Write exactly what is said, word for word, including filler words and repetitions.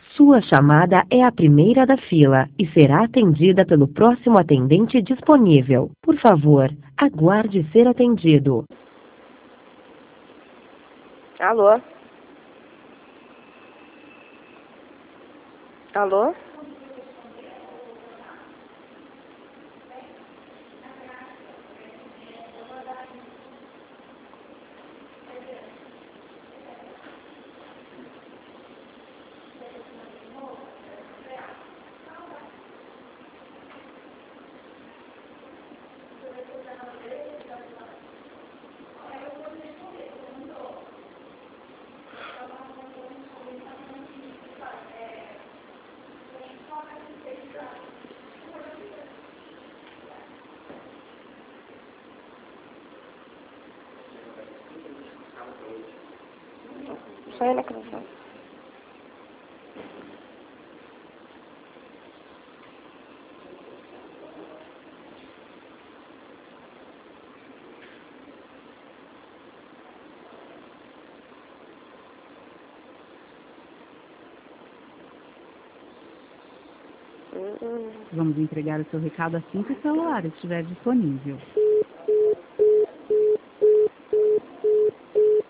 Sua chamada é a primeira da fila e será atendida pelo próximo atendente disponível. Por favor, aguarde ser atendido. Alô? Alô? Sai na gravação. Vamos entregar o seu recado assim que o celular estiver disponível.